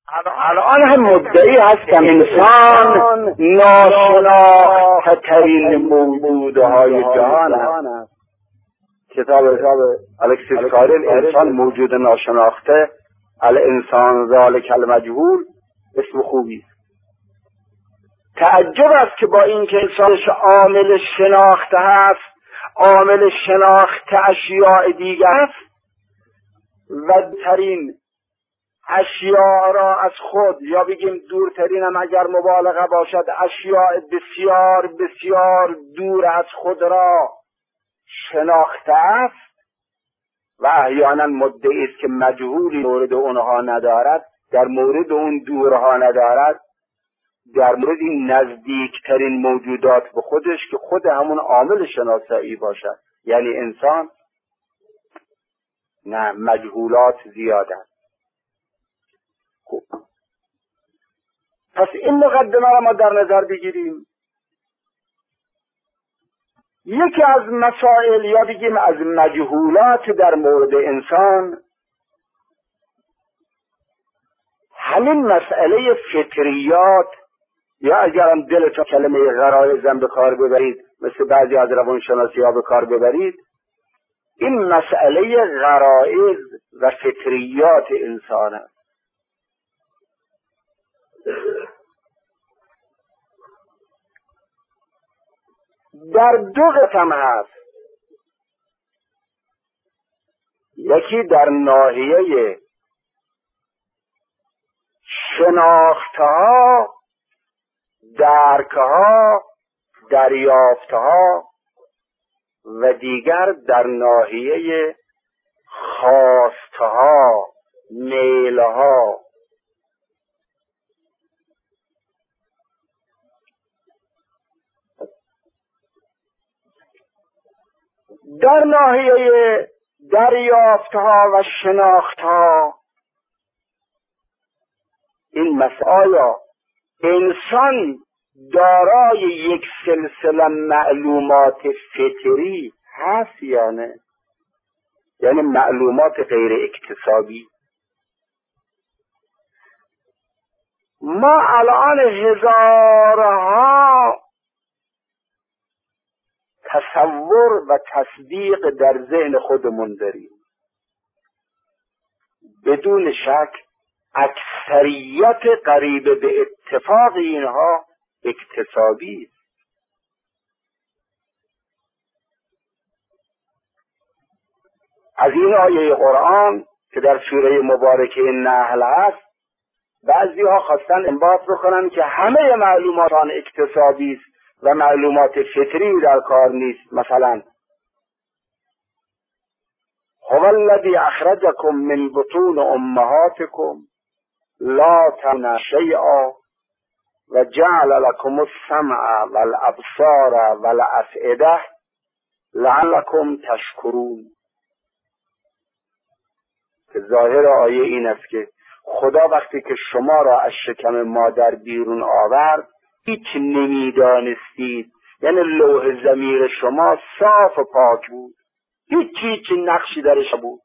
الان هم مدعی هستم انسان ناشناخته ترین موجودهای جهان است. کتاب الکسیس کارل انسان موجود ناشناخته، الانسان ذالک المجهول، اسم خوبی است. تعجب است که با اینکه انسانش عامل شناخته هست، عامل شناخته اشیاء دیگر است و ترین اشیاء را از خود، یا بگیم دورترین هم اگر مبالغه باشد، اشیاء بسیار بسیار دور از خود را شناخته است و احیانا مدعی است که مجهولی مورد اونها ندارد، در مورد اون دورها ندارد، در مورد این نزدیکترین موجودات به خودش که خود همون عامل شناسایی باشد، یعنی انسان، نه، مجهولات زیادند. پس این مقدمه را ما در نظر بگیریم. یکی از مسائل، یا بگیم از مجهولات در مورد انسان، همین مسئله فطریات، یا اگرم دلتون کلمه غرایزم به کار ببرید، مثل بعضی از روانشناسی ها به کار ببرید، این مسئله غرایز و فطریات انسان است. در دو قسم هست. یکی در ناحیه شناختها، درکها، دریافتها، و دیگر در ناحیه خواستها، میلها. در ناحیه دریافتها و شناختها، این مسئله انسان دارای یک سلسله معلومات فطری هست یا نه؟ یعنی معلومات غیر اکتسابی. ما الان هزارها تصور و تصدیق در ذهن خودمون داریم. بدون شک اکثریت قریب به اتفاق اینها اکتسابی است. از این آیه قرآن که در سوره مبارکه نحل هست، بعضی ها خواستن انباط بکنن که همه معلومات آن اکتسابی است و معلومات فطری در کار نیست. مثلا هو الذی اخرجکم من بطون امهاتکم لا تعلمون شیئا و جعل لكم السمع والابصار والافئده لعلكم تشکرون. که ظاهر آیه این است که خدا وقتی که شما را از شکم مادر بیرون آورد هیچ نمیدانستید، یعنی لوح ضمیر شما صاف و پاک بود، هیچ نقشی درش بود.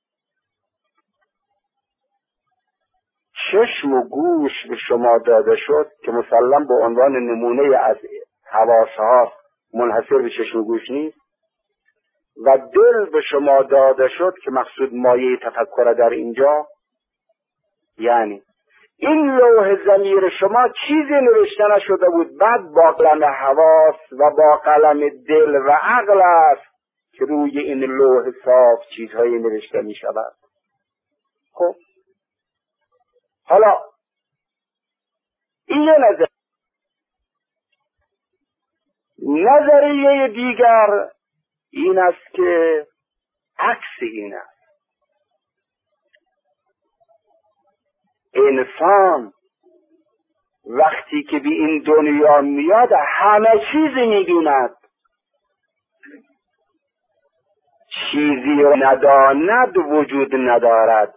چشم و گوش به شما داده شد که مسلم به عنوان نمونه از حواسها منحصر به چشم و گوش نیست، و دل به شما داده شد که مقصود مایه تفکر در اینجا. یعنی این لوح ضمیر شما چیزی نوشته نشده بود، بعد با قلم حواس و با قلم دل و عقل است که روی این لوح صاف چیزهایی نوشته می شود. خب حالا این یه نظریه دیگر این است که عکس این است. انسان وقتی که به این دنیا میاد همه چیزی میدوند، چیزی رو نداند وجود ندارد.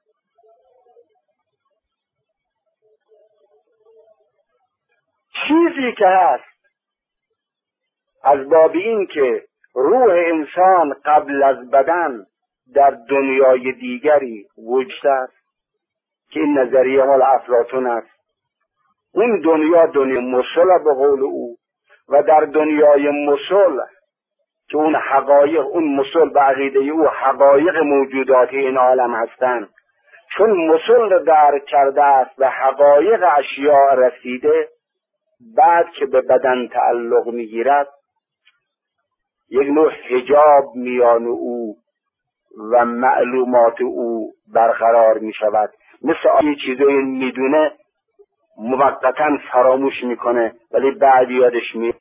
چیزی که هست از باب این که روح انسان قبل از بدن در دنیای دیگری وجود است، که این نظریه مال افلاطون است. اون دنیا مسل به قول او، و در دنیای مسل که اون حقایق، اون مسل به عقیده او حقایق موجودات این عالم هستند، چون مسل را درک کرده است و حقایق اشیاء رسیده، بعد که به بدن تعلق میگیرد یک نوع حجاب میان او و معلومات او برقرار می شود. مثل آیه چیزایی میدونه موقتا فراموش میکنه ولی بعد یادش می.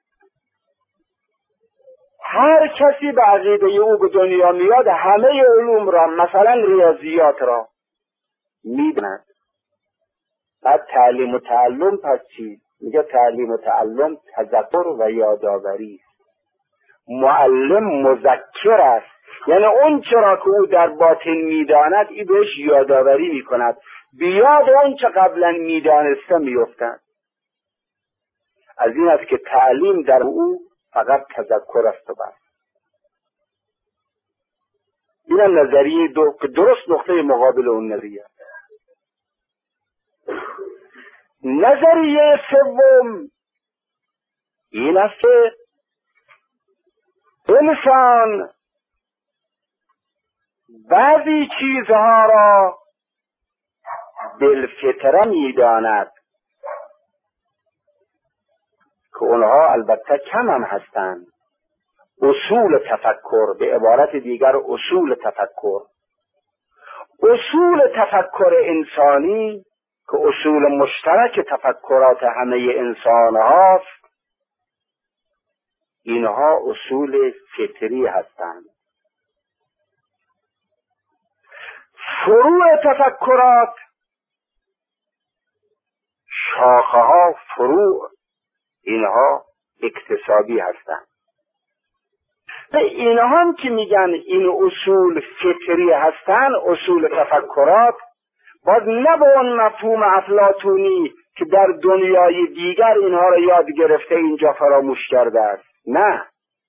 هر کسی به عقیده او به دنیا میاد همه علوم را، مثلا ریاضیات را میدوند. بعد تعلیم و تعلم پس چی؟ میگه تعلیم و تعلم تذکر و یادآوری است. معلم مذکر است، یعنی اون چرا که او در باطن میداند ای بهش یادآوری میکند، بیاد اون چه قبلا میدانسته میافتد. از این است که تعلیم در او فقط تذکر است و بس. این نظریه که درست نقطه مقابل اون نظریه. نظریه سوم این است که انسان بعضی چیزها را بالفطره میداند که اونها البته کم هم هستند. اصول تفکر، به عبارت دیگر اصول تفکر، اصول تفکر انسانی که اصول مشترک تفکرات همه انسان هاست، اینها اصول فطری هستند. فروع تفکرات، شاخه ها فروع، اینها اکتسابی هستند. به اینها هم که میگن این اصول فطری هستند، اصول تفکرات، باز نه به اون مفهوم افلاطونی که در دنیای دیگر اینها را یاد گرفته اینجا فراموش کرده است. نه،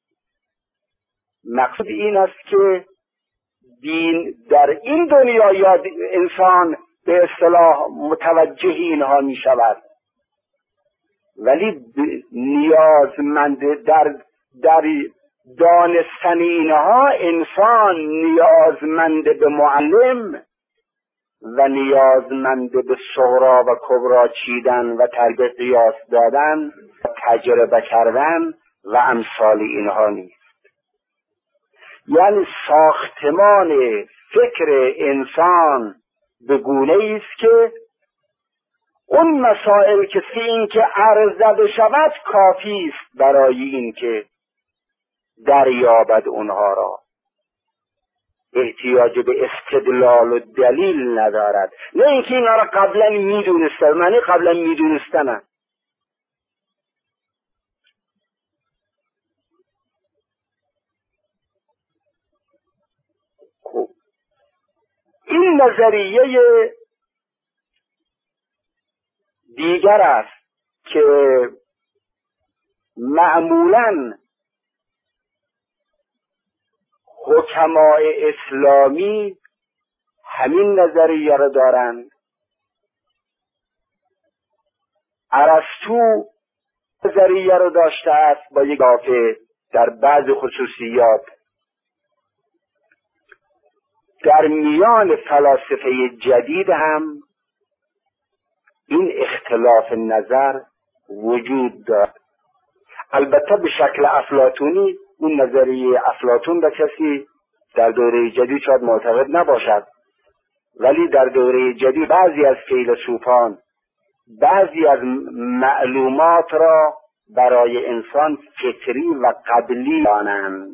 مقصود این است که دین در این دنیا یاد انسان به اصطلاح متوجه اینها می شود، ولی نیازمند در دانستن اینها انسان نیازمند به معلم و نیازمند به صغرا و کبرا چیدن و تربیت قیاس دادن، تجربه کردن و امثال اینها نیست. یعنی ساختمان فکر انسان به گونه است که اون مسائل که این که عرضه بشود کافی است برای این که دریابد اونها را، احتیاج به استدلال و دلیل ندارد. نه اینکه اینا را قبلا میدونستن، معنی قبلا میدونستن. این نظریه دیگر است که معمولاً حکمای اسلامی همین نظریه را دارند. ارسطو نظریه را داشته است با یک اضافه در بعض خصوصیات. در میان فلاسفه جدید هم این اختلاف نظر وجود دارد. البته به شکل افلاطونی، اون نظریه افلاطون به کسی در دوره جدید شاید معتقد نباشد، ولی در دوره جدید بعضی از فیلسوفان بعضی از معلومات را برای انسان فطری و قبلی دانند.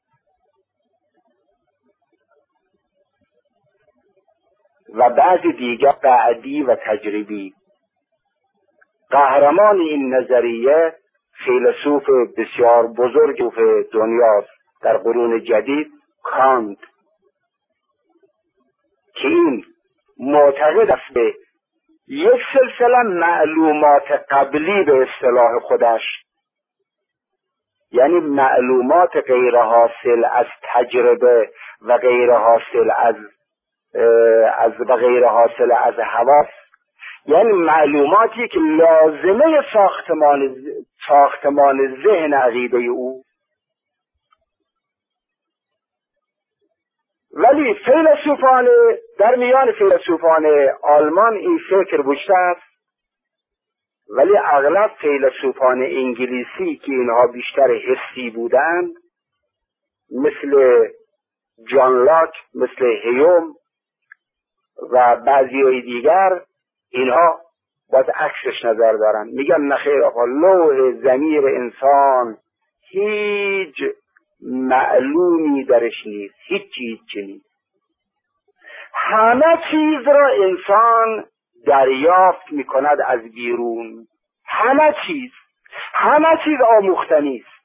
و بعضی دیگر بعدی و تجربی. قهرمان این نظریه فیلسوف بسیار بزرگ دنیاست در قرون جدید، کانت، که این معتقد است به یک سلسله معلومات قبلی به اصطلاح خودش، یعنی معلومات غیر حاصل از تجربه و غیر حاصل از از غیر حاصل از حواس، یعنی معلوماتی که لازمه ساختمان ذهن عقیده او. ولی فیلسوفان در میان فیلسوفان آلمان این فکر بوده است، ولی اغلب فیلسوفان انگلیسی که اینها بیشتر حسی بودند مثل جان لاک، مثل هیوم و بعضی دیگر، اینها باز عکسش نظر دارن، میگن نخیر آقا، لوح ضمیر انسان هیچ معلومی درش نیست، هیچ نیست، همه چیز را انسان دریافت میکند از بیرون، همه چیز آموختنی است.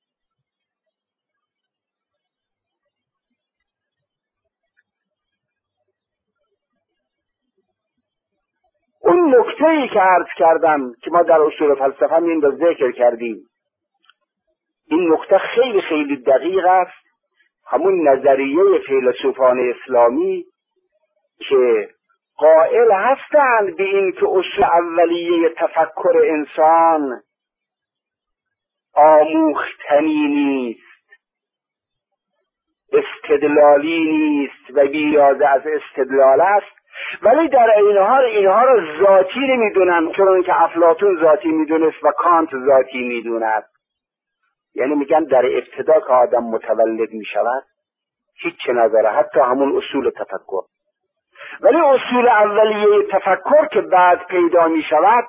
اون نکته‌ای که عرض کردم که ما در اصول فلسفه این رو ذکر کردیم، این نکته خیلی خیلی دقیق است، همون نظریه فیلسوفان اسلامی که قائل هستند به این که اصل اولیه تفکر انسان آموختنی نیست، استدلالی نیست و بیازه از استدلال است، ولی در این حال اینها را ذاتی نمیدونن، چون که افلاطون ذاتی میدونست و کانت ذاتی میدوند. یعنی میگن در ابتدا که آدم متولد میشود هیچ نداره، حتی همون اصول تفکر، ولی اصول اولیه تفکر که بعد پیدا میشود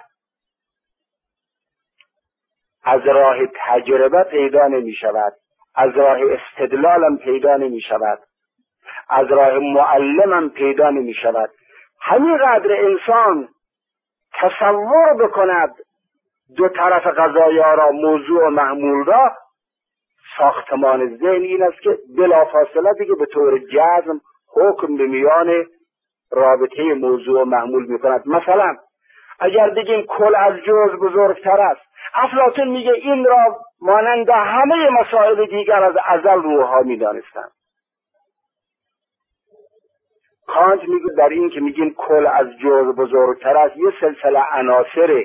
از راه تجربه پیدا نمیشود، از راه استدلال هم پیدا نمیشود، از راه معلم هم پیدا نمیشود. همین قدر انسان تصور بکند دو طرف قضایا را، موضوع و محمول را، ساختمان ذهن این است که بلافاصله دیگه به طور جزم حکم به میان رابطه موضوع و محمول میکند. مثلا اگر بگیم کل از جزء بزرگتر است، افلاطون میگه این را مانند همه مسائل دیگر از ازل روحها میدانستند. کانت میگه در این که میگیم کل از جزء بزرگتر است، یه سلسله عناصر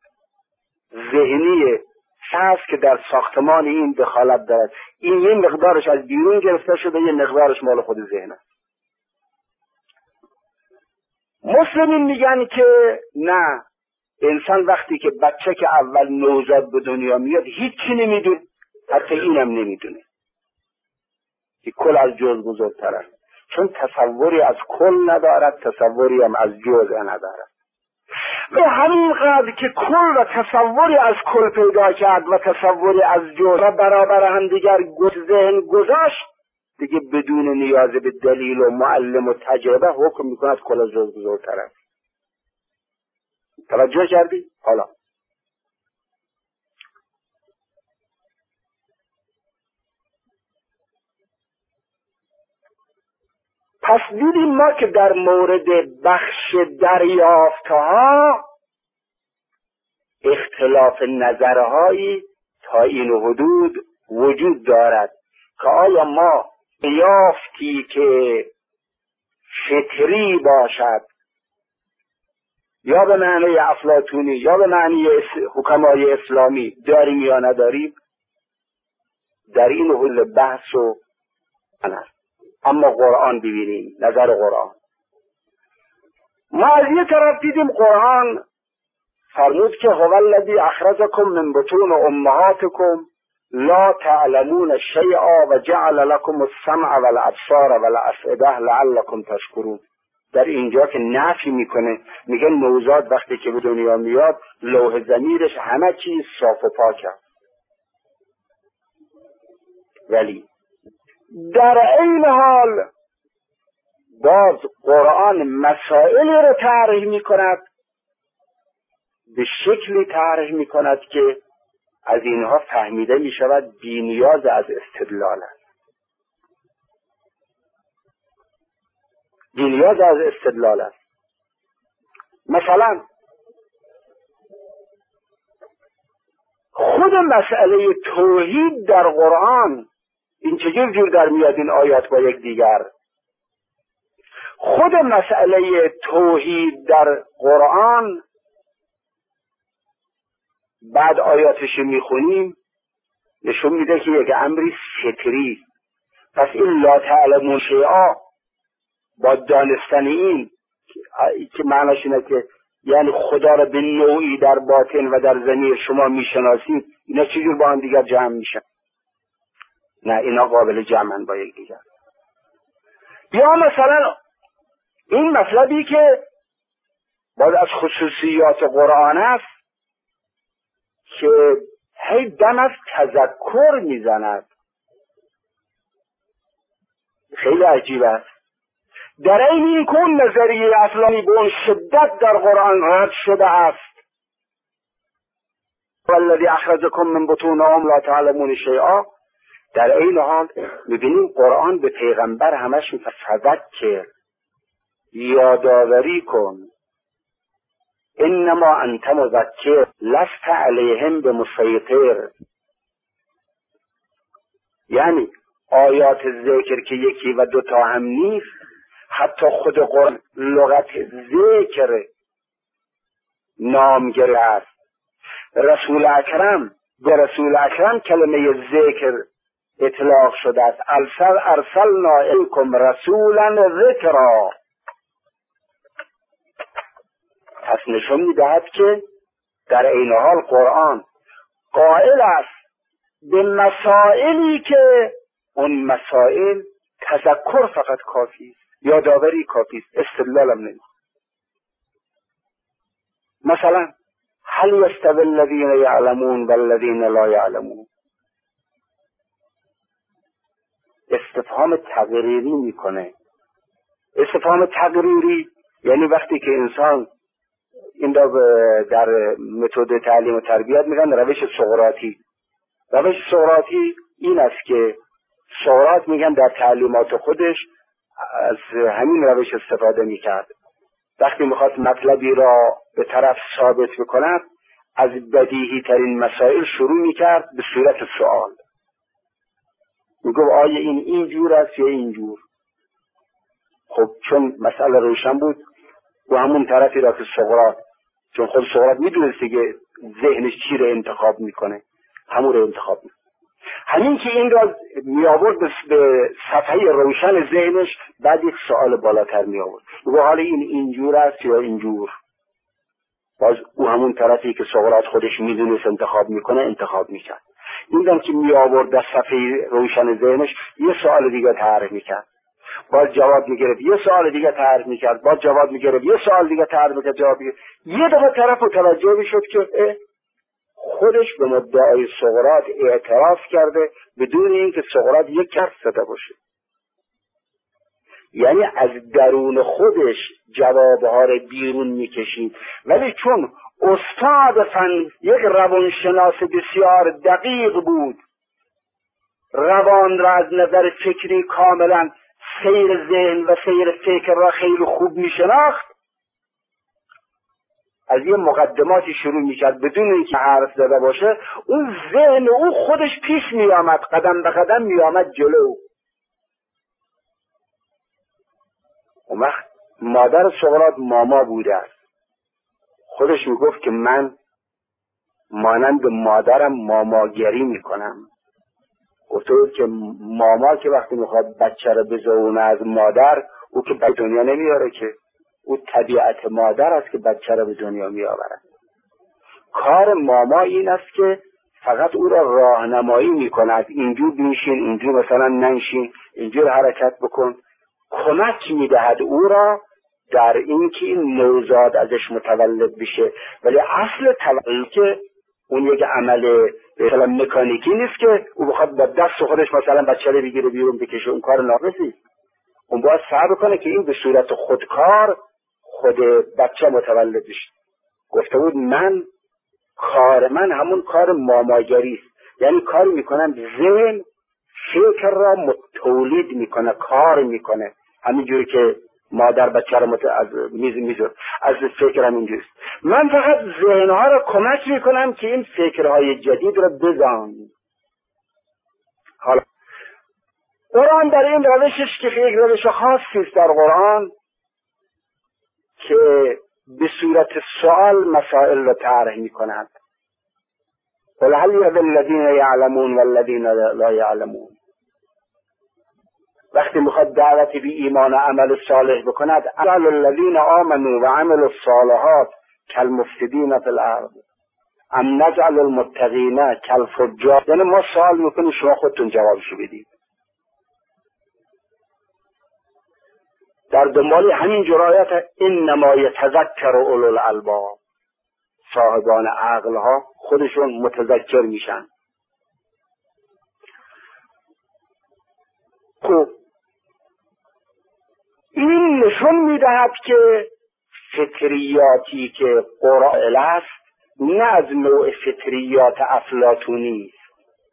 ذهنی هست که در ساختمان این دخالت دارد، این یه مقدارش از بیرون گرفته شده، یه مقدارش مال خود ذهن است. مسلمین میگن که نه، انسان وقتی که بچه که اول نوزاد به دنیا میاد هیچی نمیدونه، حتی اینم نمیدونه که کل از جزء بزرگتر است، چون تصوری از کل ندارد، تصوری هم از جزء ندارد. و همین قدر که کل و تصوری از کل پیدا کرد و تصوری از جزء برابر هم دیگر ذهن گذاشت، دیگه بدون نیاز به دلیل و معلم و تجربه حکم میکند کل از جزء بزرگتر است. توجه کردی؟ حالا پس دیدیم ما که در مورد بخش دریافتها اختلاف نظرهایی تا این حدود وجود دارد که آیا ما یافتی که فطری باشد یا به معنی افلاطونی یا به معنی حکمای اسلامی داریم یا نداریم، در این حول بحث و است. اما قرآن ببینیم، نظر قرآن. ما از یه طرف دیدیم قرآن فرمود که هو الذی اخرجکم من بطون امهاتکم لا تعلمون شیئا و جعل لكم السمع والابصار والافئده لعلكم تشکرون. در اینجا که نفی میکنه، میگه نوزاد وقتی که به دنیا میاد لوح ضمیرش همه چیز صاف و پاکه، ولی در این حال باز قرآن مسائلی رو طرح میکند، به شکلی طرح میکند که از اینها فهمیده میشود بی‌نیاز از استدلال است، بی‌نیاز از استدلال است. مثلا خود مسئله توحید در قرآن این چجور جور در میاد این آیات با یک دیگر؟ خود مسئله توحید در قرآن بعد آیاتش میخونیم نشون میده که یک امری فطری. پس این لا تعلمون شیئا با دانستن این که معناش اینه که یعنی خدا را به نوعی در باطن و در ضمیر شما میشناسید، اینا چجور با هم دیگر جمع میشن؟ نه، اینا قابل جمعن با یک دیگر. یا مثلا این مطلبی که باید از خصوصیات قرآن است که هی دم از تذکر میزند. خیلی عجیب است. در این کن نظریه اصلانی به اون شدت در قرآن رد شده است. والذی اخرجکم من بطون ام لا تعلمون شیئا. در این حال میبینیم قرآن به پیغمبر همش میگه فذکر، یادآوری کن، انما انت مذکر لست علیهم بمسیطر. یعنی آیات ذکر که یکی و دوتا هم نیست، حتی خود قرآن لغت ذکر نام گرفته است. رسول اکرم به رسول اکرم کلمه ذکر اطلاق شده است. ارسلنا الیکم رسولا ذکرا. پس نشون میدهد که در این حال قرآن قائل است به مسائلی که اون مسائل تذکر فقط کافی است، یادآوری کافی است، استدلال هم نمیخواد. مثلا هل یستوی الذین یعلمون والذین لا یعلمون؟ استفهام تقریری میکنه. استفهام تقریری یعنی وقتی که انسان این در متد تعلیم و تربیت میگن روش سقراطی. روش سقراطی این است که سقراط میگن در تعلیمات خودش از همین روش استفاده میکرد. وقتی میخواست مطلبی را به طرف ثابت بکند از بدیهی ترین مسائل شروع میکرد به صورت سوال. میگو آیا این اینجور است یا اینجور؟ خب چون مسئله روشن بود و همون طرفی را که سقراط، چون خود سقراط میدونسته که ذهنش چی را انتخاب میکنه، همون را انتخاب میکنه. همین که این را میآورد به صفحه روشن ذهنش، بعد یک سوال بالاتر میآورد، میگو حالا این اینجور است یا اینجور؟ باز او همون طرفی که سقراط خودش میدونست انتخاب میکنه انتخاب میکرد. این که میآورد در صفحه روشن ذهنش یه سوال دیگه طرح میکرد، باز جواب میگرفت، یه سوال دیگه طرح میکرد، باز جواب میگرفت، یه سوال دیگه طرح میکرد، جواب میگرفت. یه دفعه طرف متوجه میشد که خودش به مدعای سقراط اعتراف کرده بدون اینکه سقراط یک حرف زده باشه. یعنی از درون خودش جوابها را بیرون میکشید. ولی چون استاد فن یک روانشناس بسیار دقیق بود، روان را از نظر فکری کاملا سیر ذهن و سیر فکر را خیلی خوب میشناخت، از یه مقدماتی شروع میکرد بدون اینکه حرف زده باشه. اون ذهن او خودش پیش میآمد، قدم به قدم میآمد جلو. اون وقت مادر سقراط ماما بوده است. خودش میگفت که من مانند مادرم ماماگری میکنم. گفته بود که ماما که وقتی میخواد بچه رو بزونه از مادر، او که به دنیا نمیاره، که او طبیعت مادر است که بچه رو به دنیا میآورد. کار ماما این است که فقط او را راهنمایی میکند، اینجور بنشین، اینجور مثلا ننشین، اینجور حرکت بکن. کمک میدهد او را در این که این نوزاد ازش متولد بشه. ولی اصل تولد که اون یک عمل مثلا مکانیکی نیست که او بخواد با دست خودش مثلا بچه رو بگیره بیرون بکشه. اون کار ناقصی. اون باید سعی کنه که این به صورت خودکار خود بچه متولد بشه. گفته بود کار من همون کار ماماگری است. یعنی کاری میکنم ذهن فکر را تولید میکنه، کار میکنه، همینجوری که مادر بچه را از میزه از فکر هم اینجوریست. من فقط ذهنها را کمک میکنم که این فکرهای جدید را بزن. حالا قرآن در این روشش که یک روش خاصی است در قرآن که به صورت سوال مسائل را طرح می‌کند. قل هل یستوی الذین یعلمون والذین لا یعلمون. وقتی میخواد دعوت به ایمان و عمل صالح بکند، اجعل الذین آمنوا و عملوا الصالحات کالمفسدین فی الارض ام نجعل المتقین کالفجار. یعنی ما سوال میکنیم، شما خودتون جوابشو بدید. در دنبال همین جرایت انما یتذکر اولو الالباب، صاحبان عقل ها خودشون متذکر میشن. خب این نشون میدهد که فطریاتی که قرائل است نه از نوع فطریات افلاطونی است،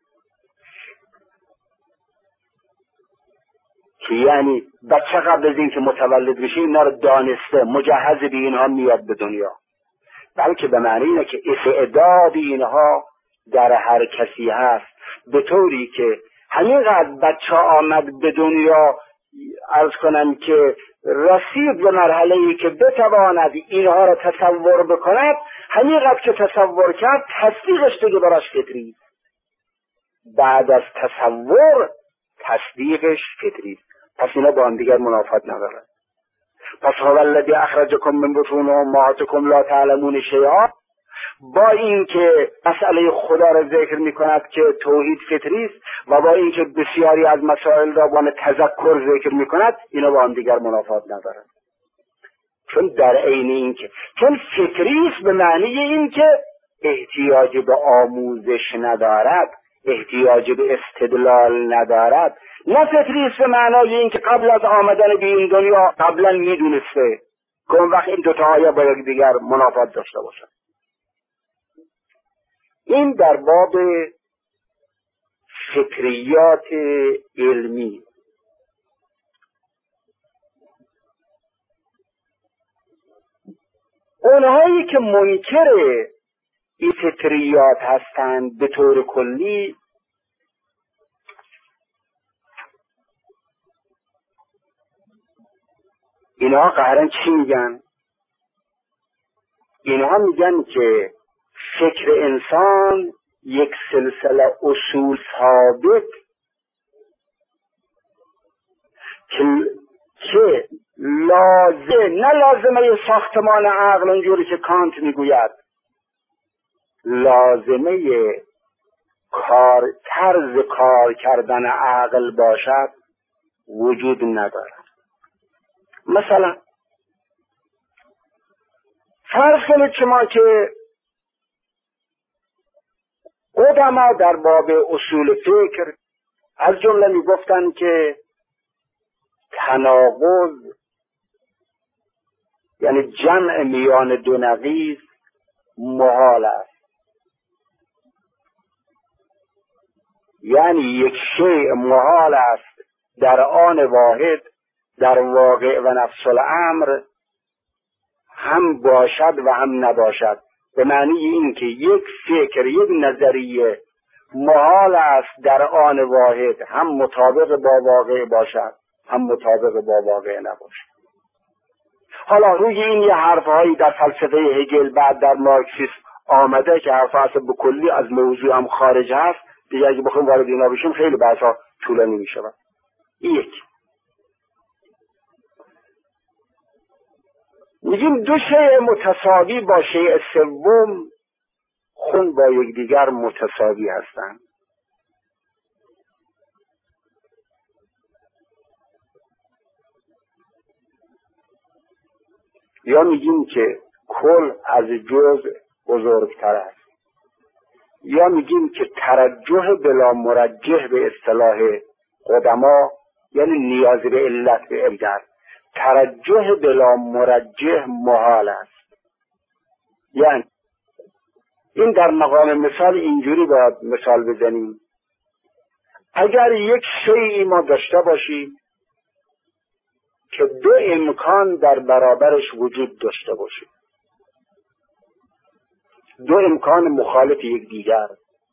که یعنی بچه قبل از این که متولد بشه اینا رو دانسته مجهز به اینها میاد به دنیا، بلکه به معنی اینه که استعداد اینها در هر کسی هست، به طوری که همینقدر بچه آمد به دنیا عرض کنم که رسید به مرحله‌ای که بتواند اینها را تصور بکند، همینقدر که تصور کرد تصدیقش دیگه براش فطری، بعد از تصور تصدیقش فطری. پس اینا با هم دیگر منافات نداره. پس هو الذی اخرجکم من بطون امهاتکم لا تعلمون شیئا، با این که مسئله خدا را ذکر می کند که توحید فطری است و با این که بسیاری از مسائل را با تذکر ذکر می کند، اینا با هم دیگر منافات ندارند. چون در عین این که چون فطری است به معنی این که احتیاج به آموزش ندارد، احتیاج به استدلال ندارد، نه فطری است به معنای این که قبل از آمدن به این دنیا قبلا می دونسته که اون وقت این دوتا آیه با یک دیگر منافات داشته باشد. این در باب فطریات علمی. اونهایی که منکر این فطریات هستند به طور کلی، اینها قهرن چی میگن؟ اینها میگن که فکر انسان یک سلسله اصول ثابت که نه لازمه ساختمان عقل اونجوری که کانت میگوید، لازمه طرز کار کردن عقل باشد وجود ندارد. مثلا فرض کنید شما که قدما در باب اصول فکر از جمله می گفتن که تناقض یعنی جمع میان دو نقیض محال است، یعنی یک شیء محال است در آن واحد در واقع و نفس الامر هم باشد و هم نباشد. به معنی این که یک فکر، یک نظریه محال است در آن واحد هم مطابق با واقع باشد هم مطابق با واقع نباشد. حالا روی این یه حرفهایی در فلسفه هگل بعد در مارکسیسم آمده که حرف اصلا به کلی از موضوع هم خارج هست، دیگه اگه بخوام وارد اینا بشیم خیلی بحثا طولانی می شود. یک میگیم دو شیء متساوی با شیء سوم خون با یکدیگر متساوی هستند. یا میگیم که کل از جزء بزرگتر است، یا میگیم که ترجح بلا مرجح به اصطلاح قدما یعنی نیاز به علت به علت، ترجح بلا مرجح محال است. یعنی این در مقام مثال اینجوری باید مثال بزنیم، اگر یک شیئی ما داشته باشیم که دو امکان در برابرش وجود داشته باشه، دو امکان مخالف یک دیگر،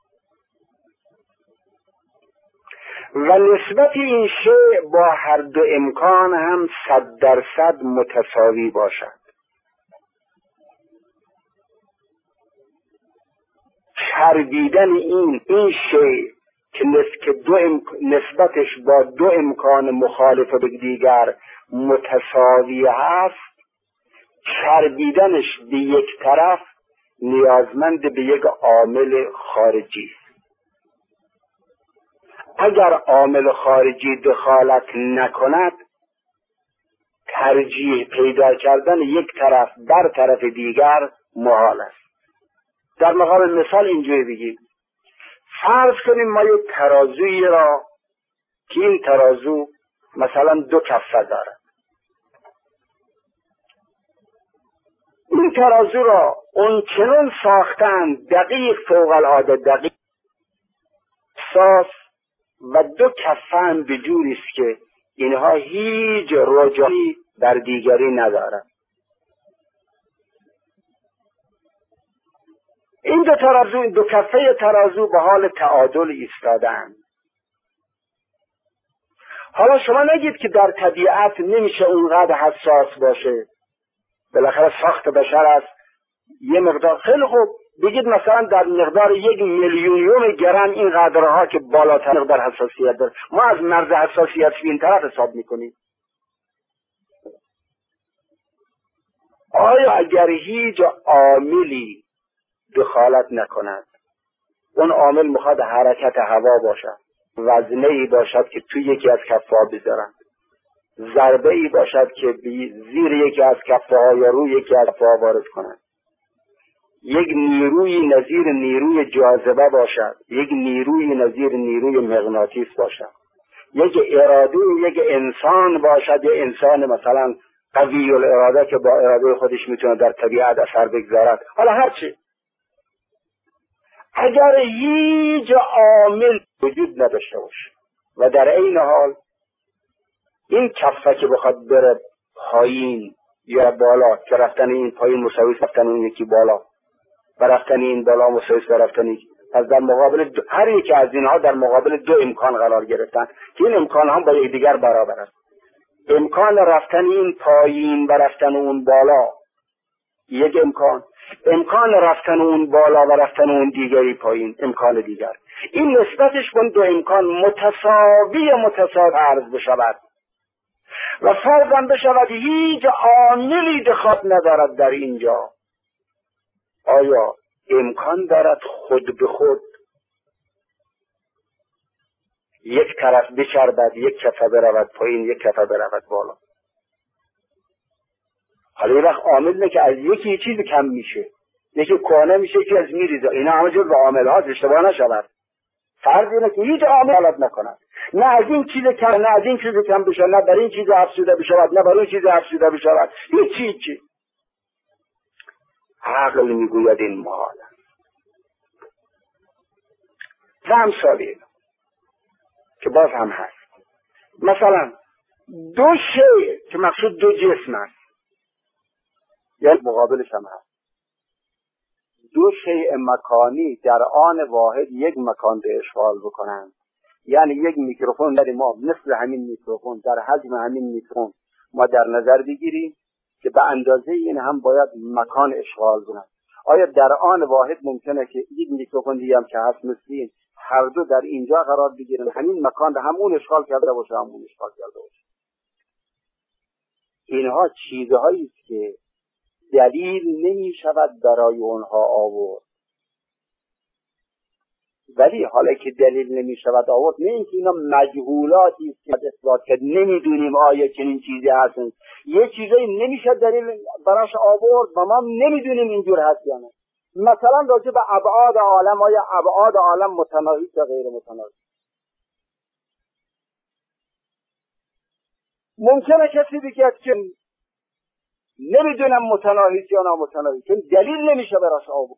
و نسبت این شیء با هر دو امکان هم 100% متساوی باشد، چربیدن این شی که نسبتش با دو امکان مخالف به دیگر متساوی هست، چربیدنش به یک طرف نیازمند به یک عامل خارجی است. اگر عامل خارجی دخالت نکند، ترجیح پیدا کردن یک طرف بر طرف دیگر محال است. در مقام مثال اینجوری بگیم، فرض کنیم ما یک ترازویی را که این ترازو مثلا 2 کفه دارد. این ترازو را اون چنان ساختن دقیق فوق العاده دقیق ساس و 2 کفه هم به جوری است که اینها هیچ رجحانی در دیگری ندارد. این 2 ترازو، این 2 کفه ترازو به حال تعادل ایستادند. حالا شما نگید که در طبیعت نمیشه اونقدر حساس باشه، بالاخره ساخت بشر است یه مقدار. خیلی خوب، بگید مثلا در مقدار 1 میلیونیوم گرم این قدرها که بالاتر مقدار حساسیت داره، ما از مرز حساسیت به این طرف حساب میکنیم. آیا اگر هیچ عاملی دخالت نکند، اون عامل میخواد حرکت هوا باشد، وزنه ای باشد که توی یکی از کفه ها بذارن، ضربه ای باشد که زیر یکی از کفه ها یا روی یکی از کفه ها وارد کنند، یک نیروی نظیر نیروی جاذبه باشد، یک نیروی نظیر نیروی مغناطیس باشد، یک اراده یک انسان باشد، یک انسان مثلا قوی الاراده که با اراده خودش میتونه در طبیعت اثر بگذارد. حالا هرچی، اگر هیچ عامل وجود نداشته باشه و در این حال این کفه که بخواد بره پایین یا بالا، که رفتن این پایین مساوی رفتن اون یکی بالا و رفتن این بالا مساوی رفتن این، پس در مقابل هر یکی از اینها در مقابل 2 امکان قرار گرفتن که این امکان هم با یکدیگر برابر است. امکان رفتن این پایین و رفتن اون بالا یک امکان، امکان رفتن اون بالا و رفتن اون دیگری پایین امکان دیگر. این نسبتش با 2 امکان متساوی عرض بشود و فرضاً بشود هیچ عاملی دخالت ندارد در اینجا. آیا امکان دارد خود به خود یک طرف بچربد، یک کفه برود پایین، یک کفه برود بالا؟ حالا یه وقت عامل نه که از یکی چیز کم میشه، یکی کهنه میشه، یکی از میریزه. اینا همه جور به عامل ها اشتباه نشود. فرض اینه که هیچ عامل غلط نکنند، نه از این چیز کم، نه از این چیز کم بشه، نه بر این چیز افزوده بشود، نه بر اون چیز افزوده بشود، هیچی. عقل میگوید این محال است. و همسالی که باز هم هست، مثلا 2 شیء که مقصود 2 جسم است، یعنی مقابلش هم هست 2 شیء مکانی در آن واحد یک مکان به اشغال بکنند. یعنی یک میکروفون در ما مثل همین میکروفون در حجم همین میکروفون ما در نظر بگیریم که به اندازه این هم باید مکان اشغال کنند. آیا در آن واحد ممکنه که یک میکروفون دیگه هم که هست مثل این هر دو در اینجا قرار بگیرن، همین مکان رو همون اشغال کرده باشه، همون اشغال کرده باشه؟ اینها چیزهایی است که دلیل نمی شود برای اونها آورد. ولی حالا که دلیل نمی شود آورد، نه اینکه اینا مجهولاتی است که اثبات کرد نمیدونیم آیا چنین چیزی هستن، یه چیزایی نمیشه دلیل براش آورد و ما نمیدونیم اینجور هست یا نه. مثلا راجع به ابعاد عالم، آیا ابعاد عالم متناهی یا غیر متناهی؟ ممکنه کسی بگه که نمیدونم متناهی یا نامتناهی، چون دلیل نمیشه براش آورد.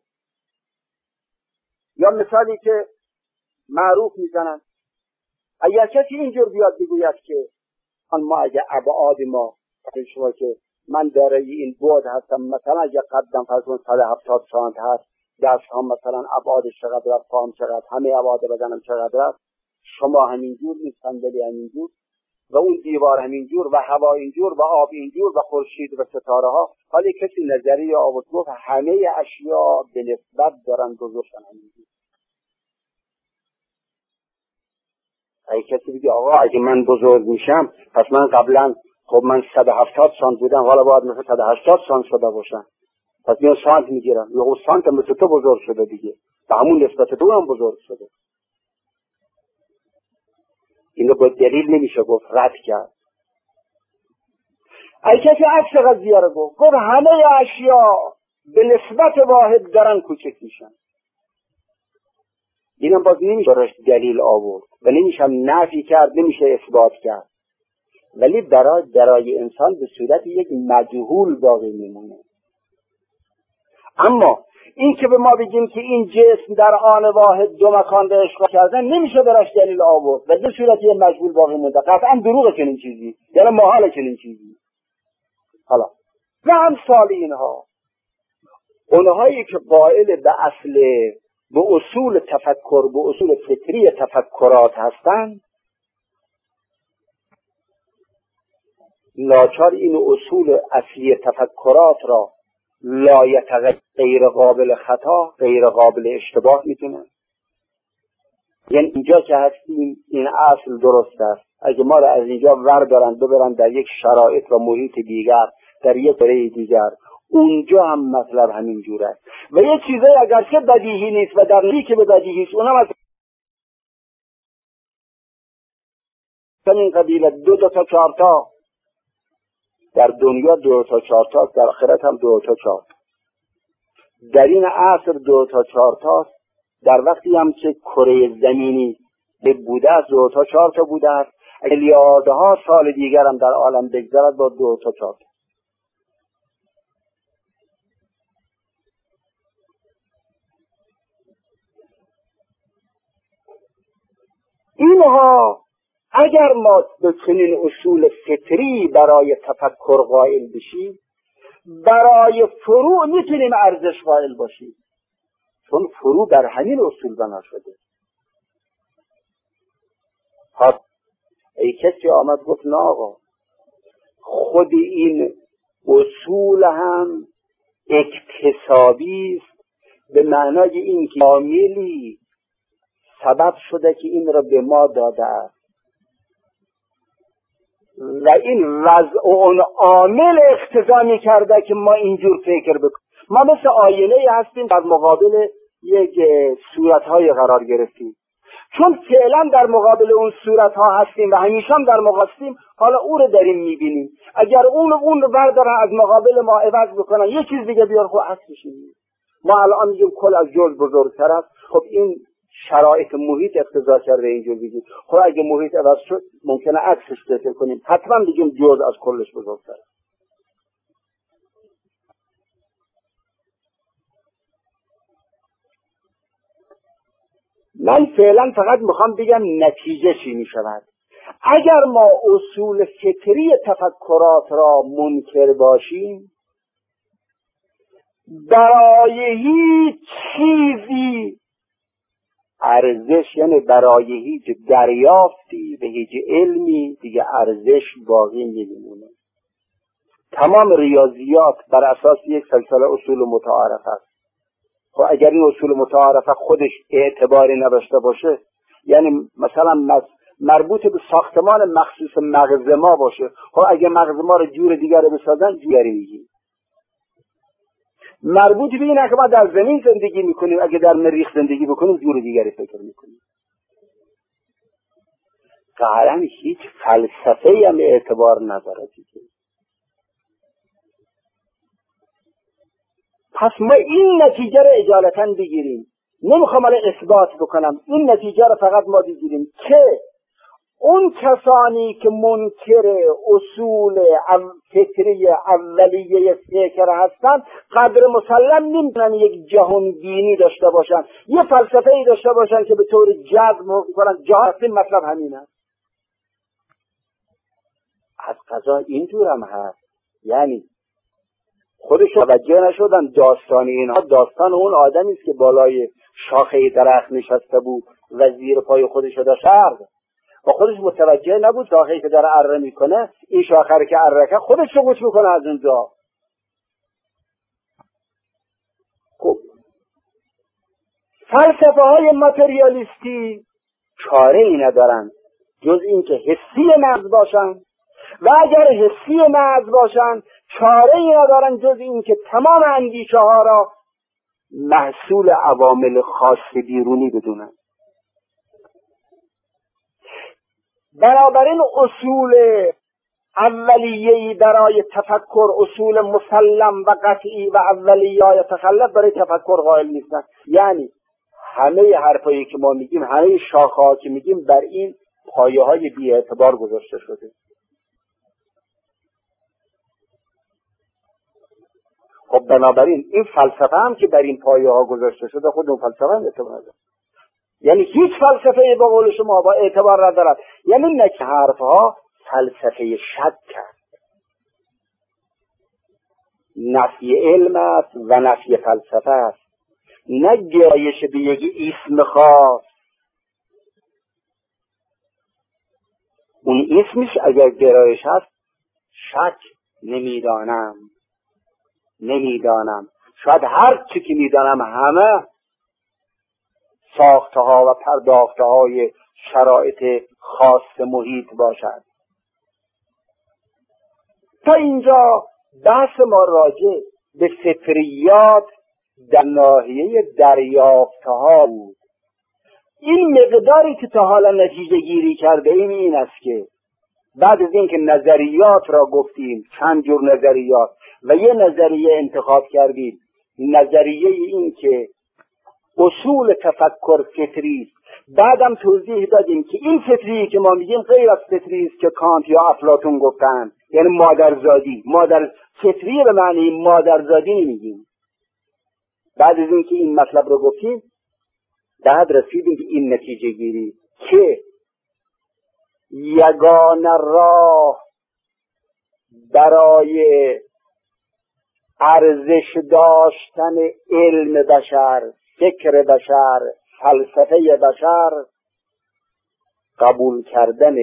یا مثالی که معروف میزنن، اگر کسی اینجور بیاد بگوید که ما اگه ابعاد ما شما که من دارای این بعد هستم، مثلا اگه قدم فرضون 170 سانت هست، دست هم مثلا ابعادش چقدر است، پام چقدر، همه ابعاد بدنم چقدر است، شما همینجور این صندلی همینجور، و اون دیوار همینجور و هوا اینجور و آب اینجور و خورشید و ستاره ها. حالا کسی نظریه آورد گفت همه اشیا به نسبت دارن بزرگشن همینجور. اگه کسی بگه آقا اگه من بزرگ میشم پس من قبلا خب من 170 سانت بودم حالا باید مثل 180 سانت شده باشم، پس میان سانت میگیرم، یا اون سانت مثل تو بزرگ شده دیگه، به همون نسبت تو هم بزرگ شده. اینو با دلیل نمیشه گفت، رد کرد. اگه کسی عکس قضیه رو گفت همه اشیا به نسبت واحد دارن کوچک میشن، اینم باز نمیشه براش دلیل آورد و نمیشه نفی کرد، نمیشه اثبات کرد، ولی برای انسان به صورت یک مجهول باقی میمونه. اما این که به ما بگیم که این جسم در آن واحد دو مکان را اشغال کردن، نمیشه براش دلیل آورد و به صورت یک مجهول باقی مونده. قطعا دروغه چنین چیزی، یعنی محاله چنین چیزی. حالا و امثال اینها، اونهایی که قائل به اصول تفکر، به اصول فطری تفکرات هستند، لاچار این اصول اصلی تفکرات را غیر قابل خطا، غیر قابل اشتباه میتونن. یعنی اینجا که هستیم این اصل درست است، اگه ما را از اینجا وردارن ببرن در یک شرایط و محیط دیگر، در یک جای دیگر، اونجا هم مطلب همین جور است. و یک چیزی اگرچه بدیهی نیست و در نزدیک به بدیهی است، اونم از این قبیل 2 تا 4 تا در دنیا 2 تا 4 تا، در آخرت هم 2 تا 4 تا. در این عصر 2 تا 4 تا، در وقتی هم که کره زمینی بوده است 2 تا 4 تا بوده است، میلیاردها سال دیگر هم در عالم بگذرد با 2 تا 4 تا. اینها اگر ما به چنین اصول فطری برای تفکر قائل بشیم، برای فروع میتونیم ارزش قائل باشیم، چون فروع بر همین اصول بنا شده. ای کسی آمد گفت نه آقا، خود این اصول هم اکتسابی است، به معنای این که عاملی سبب شده که این را به ما داده است و این وضع اون عامل اقتضا می‌کرده که ما اینجور فکر بکنیم. ما مثل آینه هستیم در مقابل یک صورت‌های قرار گرفتیم، چون فعلا در مقابل اون صورت‌ها هستیم و همیشه هم در مقابل هستیم، حالا او رو داریم می‌بینیم. اگر اون رو بردارن از مقابل ما عوض بکنن یه چیز دیگه بیار، خب عکس می‌شه. ما الان میگیم کل از جزء بزرگتر است، خب این شرایط محیط اقتضا کرده اینجور بگیم. خب اگه محیط عوض شد ممکنه عکسش فکر کنیم، حتما بگیم جزء از کلش بزرگتر. من فعلا فقط میخوام بگم نتیجه چی میشود. اگر ما اصول فطری تفکرات را منکر باشیم، برای هیچ چیزی ارزش، یعنی برای هیچ دریافتی به هیچ علمی دیگه ارزش باقی نمیمونه. تمام ریاضیات بر اساس یک سلسله اصول متعارف است. خب اگر این اصول متعارف خودش اعتباری نداشته باشه، یعنی مثلا مربوط به ساختمان مخصوص مغز ما باشه، خب اگر مغز ما رو جور دیگر بسازن جوری میگیم. مربوط به اینه که ما در زمین زندگی میکنیم، اگه در مریخ زندگی بکنیم جور دیگری فکر میکنیم. قطعاً هیچ فلسفه‌ای هم اعتبار نداره دیگه. پس ما این نتیجه رو اجالتاً بگیریم، نمیخوام الان اثبات بکنم، این نتیجه رو فقط ما بگیریم که اون کسانی که منکر اصول فکری اولیه فکر هستن قدر مسلم نمیتونن یک جهان بینی داشته باشن، یه فلسفه‌ای داشته باشن که به طور جزم کنن جهان مطلب همین است. از قضا اینجور هم هست، یعنی خودشون توجه نشدن داستان اینها داستان اون آدمی است که بالای شاخه درخت نشسته بود و زیر پای خودش داشت. با خودش متوجه نبود شاخه‌ای که داره اره میکنه، این شاخه که اره کرد خودش سقوط میکنه از اونجا. خب فلسفه های ماتریالیستی چاره ای ندارن جز این که حسی محض باشن، و اگر حسی محض باشن چاره ای ندارن جز این که تمام اندیشه ها را محصول عوامل خاص بیرونی بدونن. بنابراین اصول اولیه‌ای برای تفکر، اصول مسلم و قطعی و اولیه‌ای تخلف برای تفکر قائل نیستن. یعنی همه حرفایی که ما میگیم، همه شاخه‌ها که میگیم بر این پایه‌های بی‌اعتبار گذاشته شده. خب بنابراین این فلسفه هم که بر این پایه‌ها گذاشته شده خود اون فلسفه هم اعتبار نداره. یعنی هیچ فلسفه‌ای با قول شما با اعتبار ندارد. یعنی نه که حرفها فلسفه شک کرد، نفی علم است و نفی فلسفه است، نه گرایش به یک اسم خاص. اون اسمش اگر گرایش هست شک نمیدانم. شاید هر چی که میدانم همه ساخته ها و پرداخته های شرایط خاص محیط باشد. تا اینجا بحث ما راجع به فطریات در ناحیه دریافته ها بود. این مقداری که تا حالا نتیجه گیری کرده ایم این است که بعد از اینکه نظریات را گفتیم، چند جور نظریات، و یه نظریه انتخاب کردیم، نظریه این که اصول تفکر فطری است، بعدم توضیح دادیم که این فطری که ما میگیم غیر از فطری است که کانت یا افلاطون گفتن، یعنی مادرزادی. فطری به معنی مادرزادی نمیگیم. بعد از اینکه این مطلب رو گفتیم بعد رسیدیم به این نتیجه گیری که یگانه راه برای ارزش داشتن علم بشر، فکر بشر، فلسفه بشر قبول کردن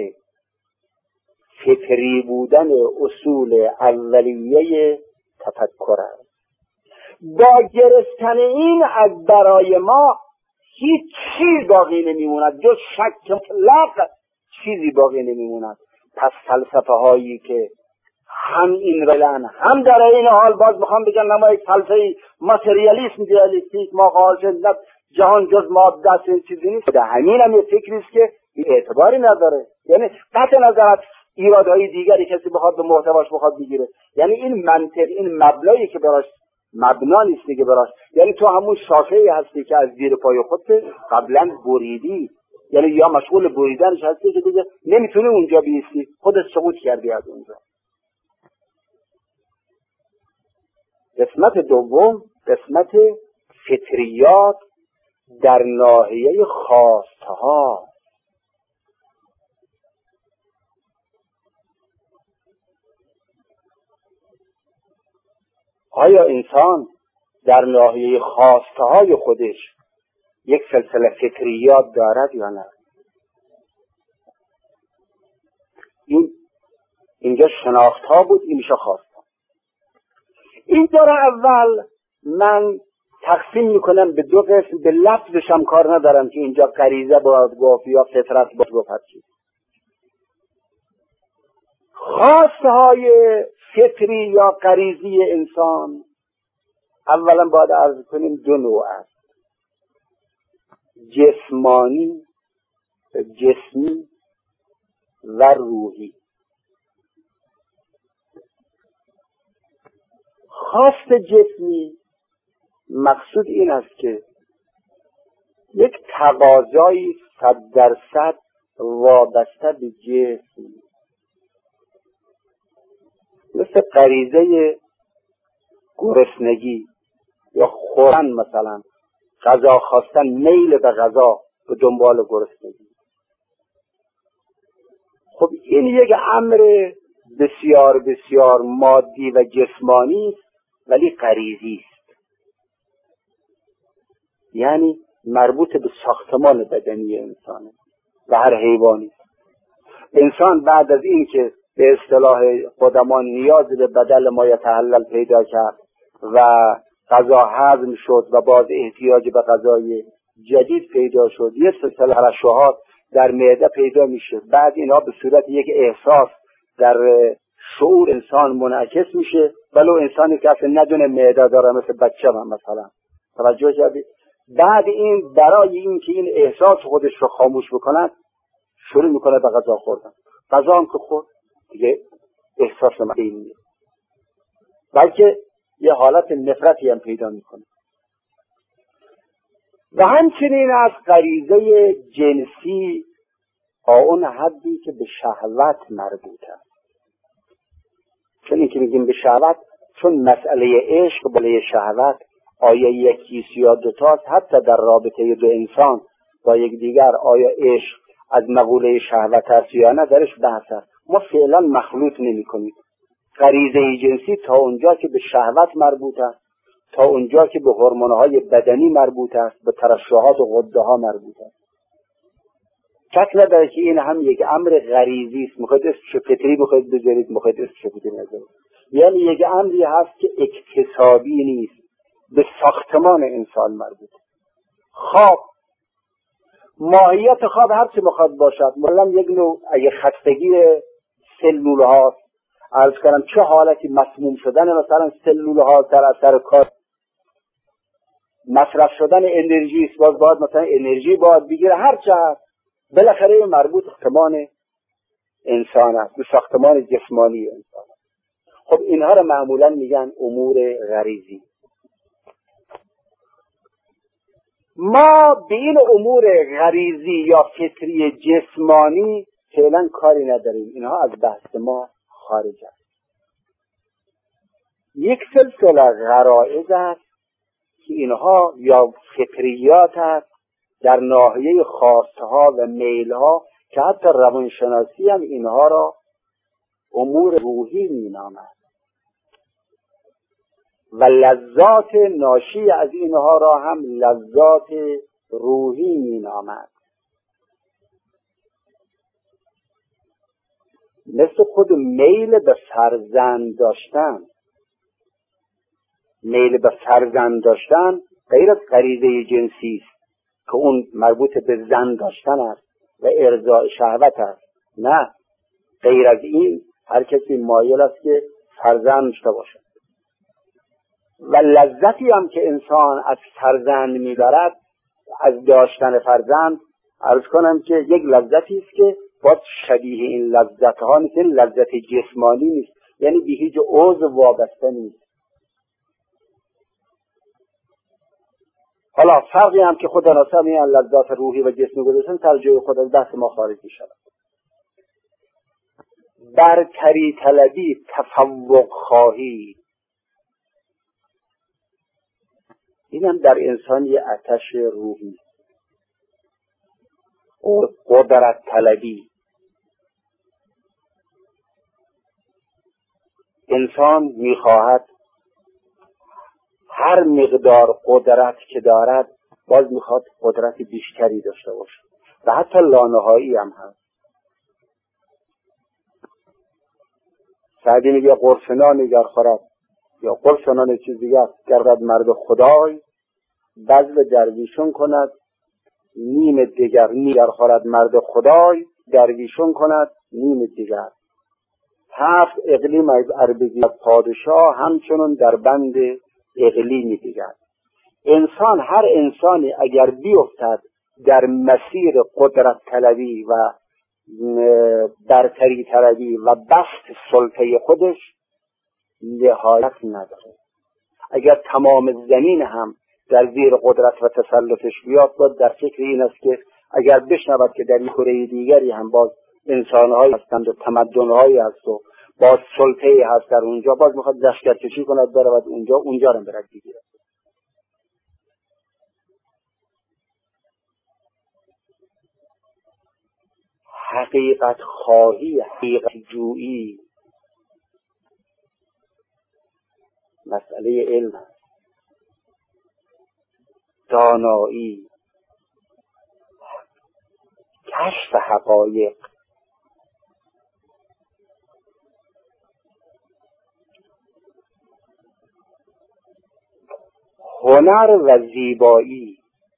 فطری بودن اصول اولیه تفکر است. با گرفتن این از برای ما هیچ چیز باقی نمیموند جز شک مطلق، چیزی باقی نمیموند. پس فلسفه هایی که هم این رلن هم در این حال باز میخوام بگن نما یک فلسفه ماتریالیسم دیالکتیک ما قائل جهان جز ماده است، چیزی نیست. در همین هم یه فکری است که اعتباری نداره. یعنی قطع نظر از ایرادهای دیگری کسی بخواد به محتواش بخواد بگیره، یعنی این منطق، این مبنایی که براش مبنا نیست دیگه براش، یعنی تو همون شاخه‌ای هستی که از زیر پای خودت قبلا بریدی، یعنی یا مشغول بریدنش هستی که دیگه نمیتونی اونجا بیستی، خودت سقوط کردی از اونجا. قسمت دوم، قسمت فطریات در ناحیه خواستها. آیا انسان در ناحیه خواستهای خودش یک سلسله فطریات دارد یا نه؟ اینجا شناختها بود، این میشه خواستها. اینجا را اول من تقسیم میکنم به دو قسم، به لفظش هم کار ندارم که اینجا غریزه باید گفت یا فطرت باید گفت. خواستهای فطری یا غریزی انسان اولا باید عرض کنیم دو نوع است: جسمی و روحی. خواست جسمی مقصود این است که یک تقاضایی 100% وابسته به جسم، مثل غریزه گرسنگی یا خوردن، مثلا غذا خواستن، میل به غذا به دنبال گرسنگی. خب این یک امر بسیار بسیار مادی و جسمانی است ولی غریزی است، یعنی مربوط به ساختمان بدنی انسانه و هر حیوانی. انسان بعد از این که به اصطلاح قدما نیاز به بدل ما یتحلل پیدا کرد و غذا هضم شد و باز احتیاج به غذای جدید پیدا شد، یه سلسله ترشحات در معده پیدا میشه. بعد اینا به صورت یک احساس در شعور انسان منعکس میشه، ولو انسانی که اصلا ندونه معده داره، مثل بچه من مثلا. توجه کردید؟ بعد این برای این که این احساس خودش رو خاموش بکنه شروع میکنه به غذا خوردن. غذا هم که خورد دیگه احساس معده نیست، بلکه یه حالت نفرتی هم پیدا میکنه. و همچنین از غریزه جنسی تا اون حدی که به شهوت مربوطه. چون این که میگیم به شهوت، چون مسئله عشق بالای شهوت آیا یکیست یا دوتاست، حتی در رابطه دو انسان با یک دیگر آیا عشق از مقوله شهوت است یا نه، درش بحث است. ما فعلا مخلوط نمی کنیم. غریزه جنسی تا اونجا که به شهوت مربوط است، تا اونجا که به هورمون‌های بدنی مربوط است، به ترشحات و غده‌ها مربوط است. شک نداره که این هم یک امر غریزی است. میخواید اسمش فطری بخواید بذارید، میخواید اسمش فطری نذارید. یعنی یک امری هست که اکتسابی نیست، به ساختمان انسان مربوط. خواب، ماهیت خواب هر چه میخواد باشد، مثلا یک نوع اگه خستگی سلول هاست، عرض کردم چه حالتی مسموم شدن مثلا سلول ها در اثر کار، مصرف شدن انرژی است، باز باید مثلا انرژی باید بگیره، هر چه هست بالاخره مربوط به ساختمان انسان است، به ساختمان جسمانی انسان است. خب اینها رو معمولا میگن امور غریزی. ما به این امور غریزی یا فطری جسمانی فعلا کاری نداریم، اینها از بحث ما خارج است. یک سلسله غرایز است که اینها یا فطریات است در ناحیه خواستها و میلها که حتی روانشناسی هم اینها را امور روحی مینامد و لذات ناشی از اینها را هم لذات روحی مینامد. مثل خود میل به فرزند داشتن. میل به فرزند داشتن غیر از غریزه جنسی است که اون مربوط به زن داشتن است و ارضاء شهوت است. نه، غیر از این هر کسی مایل است که فرزند داشته باشد و لذتی هم که انسان از فرزند میبرد، از داشتن فرزند، عرض کنم که یک لذتی است که باید شبیه این لذت ها نیست، این لذت جسمانی نیست، یعنی به هیچ عضو وابسته نیست. حالا فرقی هم که خدا ناصر میان لذات روحی و جسمی گذاشتن ترجمه خود از بحث ما خارج می شود. برتری طلبی، تفوق خواهی، اینم در انسان یه آتش روحی. قدرت طلبی، انسان میخواهد هر مقدار قدرت که دارد باز میخواد قدرت بیشتری داشته باشه و حتی لانهایی هم هست. سعدی میگه قرص نان گر خورد یا قرص نان چیز دیگر گردد مرد خدای، بذل درویشون کند نیم دیگر. نیگر خورد مرد خدای، درویشون کند نیم دیگر. 7 اقلیم از اربگی پادشاه، همچنون در بند اقلیمی دیگر. انسان، هر انسانی اگر بیفتد در مسیر قدرت طلبی و برتری طلبی و بسط سلطه خودش، نهایت نداره. اگر تمام زمین هم در زیر قدرت و تسلطش بیاد، باید در فکر این است که اگر بشنود که در این کره دیگری هم باز انسان‌هایی هستند و تمدن‌هایی هست و باز سلطه‌ای هست در اونجا، باز میخواد لشکرکشی کند برود اونجا رو برد بگیره. حقیقت خواهی، حقیقت جویی مسئله علم است. دانایی، کشف حقایق، هنر و زیبایی،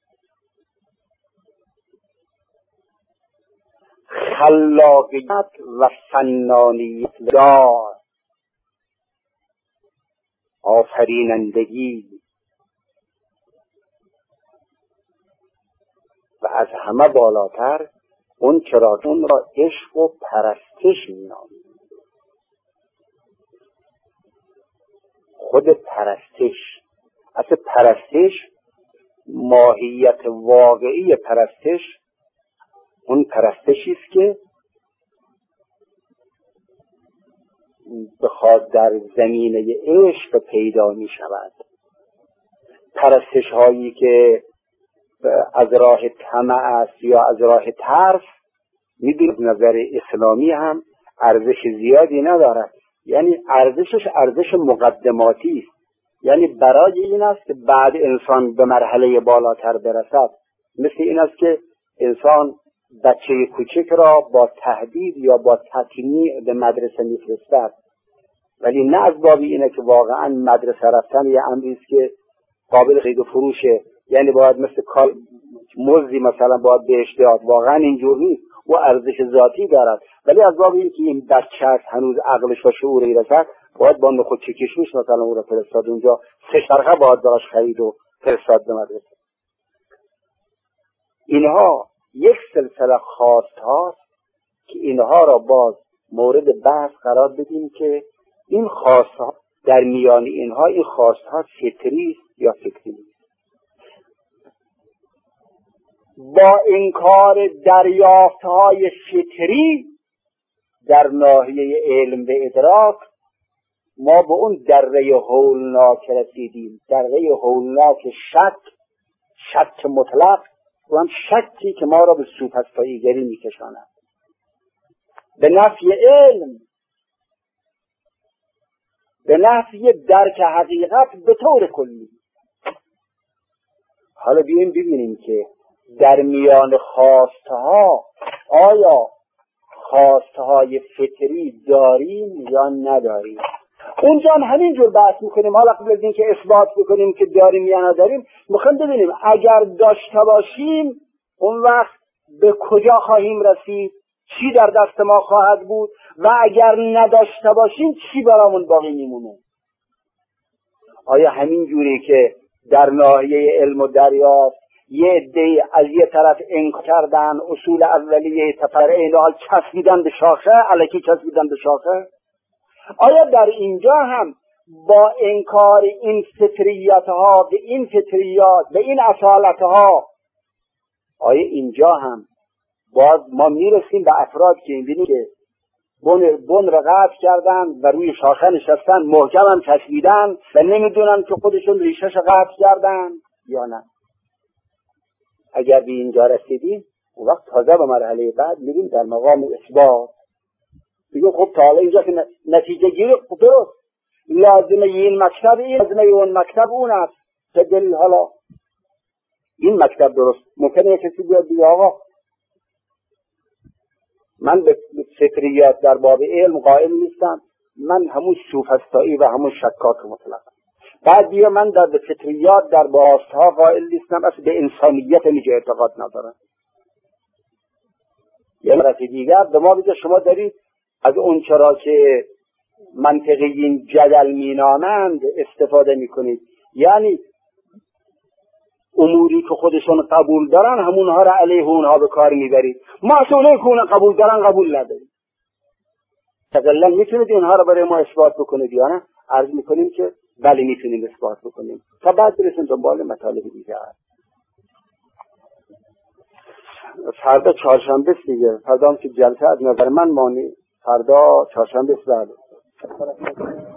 خلاقیت و فنانیت دار، آفرینندگی و از همه بالاتر اون را عشق و پرستش می‌نامیم. خود پرستش، اصل پرستش، ماهیت واقعی پرستش اون پرستشی است که بخواد در زمینه عشق پیدا می شود. پرستش هایی که از راه طمع است یا از راه ترس، میدونید نظر اسلامی هم ارزش زیادی ندارد. یعنی ارزشش ارزش مقدماتی است. یعنی برای این است که بعد انسان به مرحله بالاتر برسد. مثل این است که انسان بچه کوچک را با تهدید یا با تطمیع به مدرسه میفرستد، ولی نه از باب اینه که واقعا مدرسه رفتن یه امری است که قابل خرید و فروشه، یعنی باید مثل مزدی مثلا باید بهش داد. واقعا اینجور نیست، و ارزش ذاتی دارد، ولی از باب این که این بچه هست هنوز عقلش و شعوری رسد، باید با نخود چکشمیش مثلا او را فرستاد اونجا، 3 شرخه باید داشت خرید و فرستاد به مدرسه. اینها یک سلسله خواست هاست که اینها را باز مورد بحث قرار بدیم که این خواست ها در میان اینها این خواست ها فطری است یا فکری است. با انکار دریافت های فطری در ناحیه علم و ادراک ما به اون دره هولناک رسیدیم، دره هولناک شک مطلق، و هم شکی که ما را به سوپسپاییگری میکشاند، به نفی علم، به نفی درک حقیقت به طور کلی. حالا بیاییم ببینیم که در میان خواستها آیا خواستهای فطری داریم یا نداریم. اونجا هم همینجور بحث میکنیم. حالا قبل از این که اثبات بکنیم که داریم یا نداریم، میخوایم ببینیم اگر داشته باشیم اون وقت به کجا خواهیم رسید، چی در دست ما خواهد بود، و اگر نداشته باشیم چی برامون باقی میمونه. آیا همین جوری که در ناحیه علم و دریافت یه عده‌ای از یه طرف انکار کردن اصول اولیه تفرع حال چسبیدن به شاخه، الکی چسبیدن به شاخه، آیا در اینجا هم با انکار این فطریات ها به این فطریات به این اصالت ها، آیا اینجا هم باز ما میرسیم به افراد که می‌بینیم که بن را قطع کردن و روی شاخه نشستن، محکم هم چسبیدن و نمیدونن که خودشون ریشش قطع کردن یا نه. اگر به اینجا رسیدیم اون وقت تازه به مرحله بعد میریم در مقام اثبات. بگیم خب تا حالا اینجا که نتیجه گیری خب درست، لازمه این مکتب این، لازمه اون مکتب اون است. چه دلیل حالا این مکتب درست؟ ممکنه یک کسی بیاد بگه آقا من به فطریات در باب علم قائل نیستم، من همون سوفسطایی و همون شکاک مطلقم. بعد بیا من در فطریات در باستها قائل نیستم، اصلا به انسانیت میگه اعتقاد ندارم. یه طرف دیگر به ما بگه شما دارید از اون چرا که منطقیین جدل مینامند استفاده میکنید، یعنی اموری که خودشون قبول دارن همونها را علیه اونها به کار میبرید. ما اصلا که اون قبول دارن قبول نداریم. تقلا میتونید اینها را برای ما اثبات بکنید یا نه؟ عرض میکنیم که بله میتونیم اثبات بکنیم تا بعد برسیم دنبال مطالب دیگر. فردا چهارشنبه است دیگه، فردا هم که جلسه از نظر من مانی، فردا چهارشنبه است.